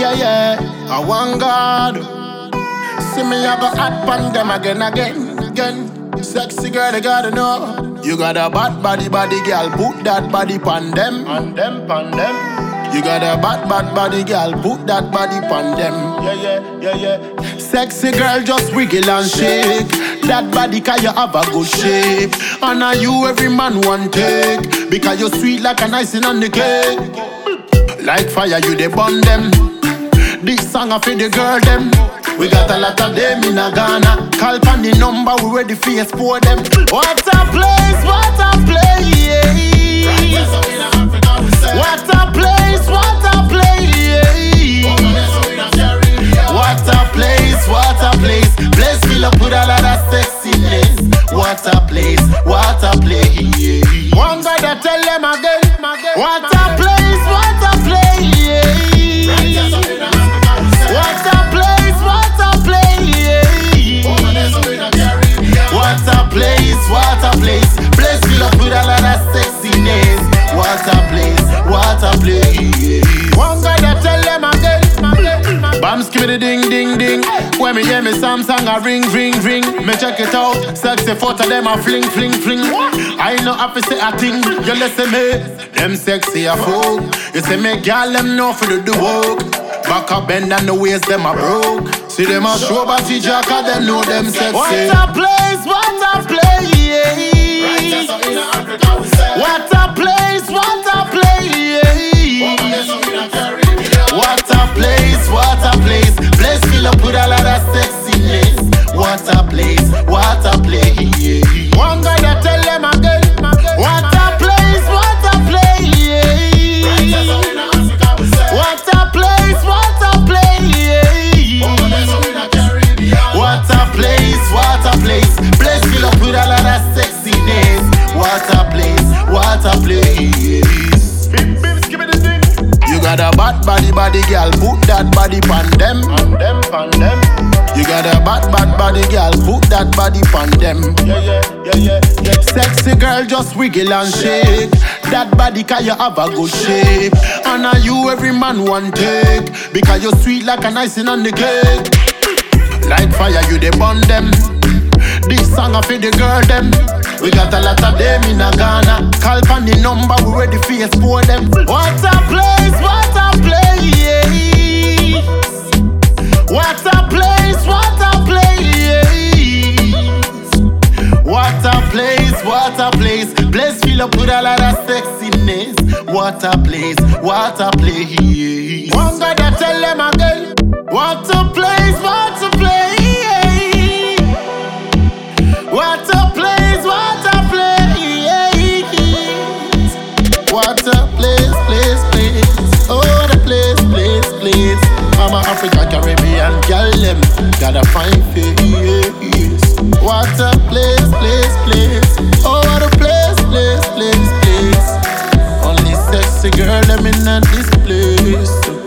Yeah, yeah, I want God. See me, I go hot pan them again. Sexy girl, they gotta know. You got a bad body, girl. Put that body pan them. On them. You got a bad body, girl. Put that body pan them. Yeah. Sexy girl, just wiggle and shake. That body, cause you have a good shape. And now you every man want take. Because you sweet like an icing on the cake. Like fire, you they burn them. This song I for the girl them. We got a lot of them in a Ghana. Call on the number, we ready for export them. What a place, what a place. What a place, what a place. What a place, what a place. Place fill up with a lot of sexiness. What a place, what a place. One guy that tell them again. What a place, what a place. What a place, what a place. What a place, what a place. Place fill up with a lot of sexiness. What a place, what a place. One guy that tell them again. Bam skibidi ding ding ding. When me hear me Samsung a ring. Me check it out. Sexy photo them a fling. I know have to say a thing. You listen me. Them sexy a fool. You say me girl them know for do the work. Back up bend and the waist them a broke. See them a show body jacka, them know them sexy. What a place, what a place. What a place, what a place. What a place, what a place. Place fill up with a lot of sexiness. What a place, what a place. One guy that tell them again. What a place, what a place. What a place, what a place. What a place, what a place. Place fill up with a lot of sexiness. What a place, what a place. Bim, give me the thing. You got a bad body, girl. Put that body pan them. On them. You got a bad body, girl. Put that body pan them. Yeah. Sexy girl, just wiggle and shake. That body, cause you have a good shape. And now you every man want take. Because you sweet like an icing on the cake. Like fire, you they burn them. This song I for the girl them. We got a lot of them in a Ghana. Call on the number, we ready for export them. What a place, what a place. What a place, what a place. What a place, what a place. Place fill up with a lot of sexiness. What a place, what a place. One guy that tell them again. What a place, what a place. What a place, what a place. What a place. Oh, the place. Mama Africa, Caribbean, girl them gotta find face. What a place. Oh, what a place. Only sexy girl them in this place.